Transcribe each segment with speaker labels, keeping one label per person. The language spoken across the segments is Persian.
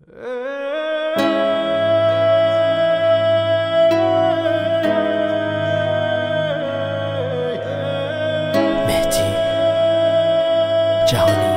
Speaker 1: مهدی جهانی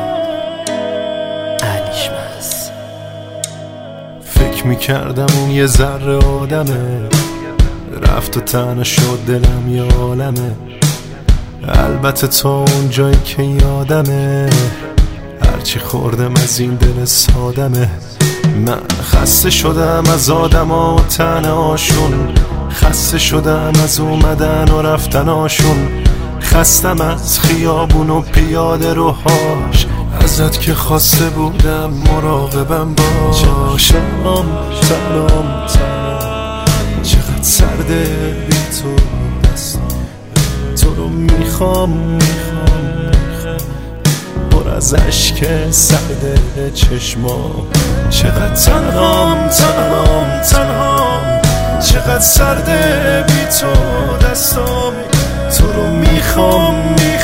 Speaker 1: علیشمس.
Speaker 2: فکر میکردم اون یه ذره آدمه، رفت و تنها شد دلم یه عالمه. البته تا اون جایی که یادمه، هرچی خوردم از این دل سادمه. من خسته شدم از آدما و تنهاشون، خسته شدم از اومدن و رفتناشون، خستم از خیابون و پیاده روهاش، ازت که خواسته بودم مراقبم باش. تنام چقدر سرده بی تو دستم، تو رو میخوام پر از عشق سرده چشمام. چقدر تنهام چقدر سرده بی تو دستم، تو رو میخوام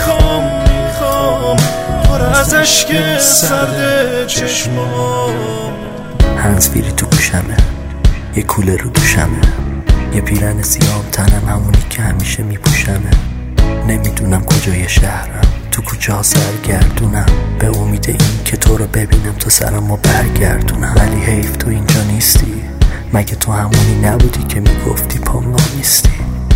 Speaker 2: پر از عشق سرده چشمام.
Speaker 1: هنزفیری تو گوشمه، یه کوله رو دوشمه، یه پیرن سیام تنم همونی که همیشه میپوشمه. نمیدونم کجای شهرم، تو کوچه ها سرگردونم، به امید این که تو رو ببینم تا سرمو برگردونم. ولی حیف تو اینجا نیستی، مگه تو همونی نبودی که میگفتی پام نیستی؟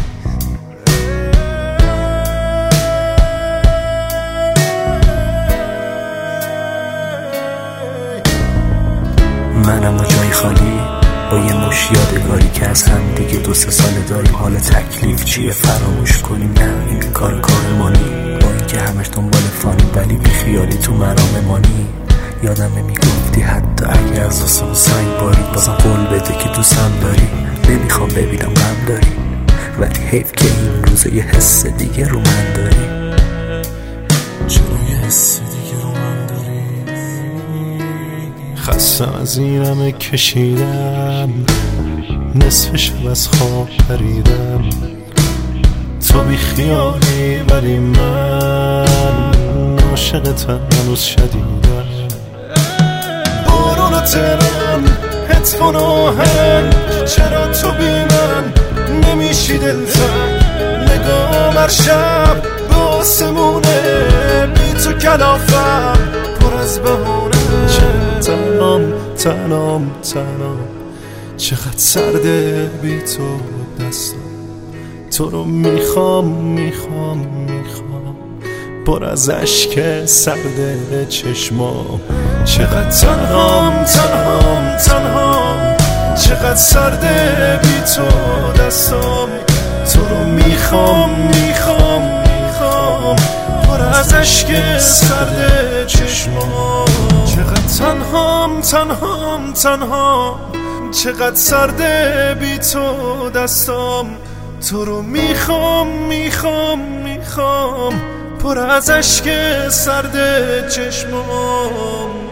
Speaker 1: منم و جای خالی با یه مش یادگاری که از هم دیگه 2-3 ساله داریم. حال تکلیف چیه فراموش کنیم؟ نه این کار مانی، با این که همش دنبال فانی ولی بی خیالی تو مرام مانی. یادمه میگفتی حتی اگه از آسمون سنگ بارید بازم قول بده که دوستم داری. نمیخوام ببینم غم داری، ولی حیف که این روزه یه حس دیگه رو من داری.
Speaker 2: چرا یه حس دیگه رو من داری؟ خستم از این همه کشیدم، نصف شب از خواب پریدم. تو بی خیالی ولی من عاشقتم هنوز شدیدم. بارون و ترم هتفون آهنگ، چرا تو بی من نمیشی دلتنگ؟ نگام هر شب به آسمونه، بی تو کلافم پر از بهونه. تنام چقدر سرده بی تو دستم، تو رو میخوام پر از عشق سرده چشمام. چقدر تنهام چقدر سرده بی تو دستم، تو رو میخوام پر از عشق سرده چشمام. چقدر تنهام چقدر سرده بی تو دستم، تو رو میخوام پر از عشق سرده چشمام.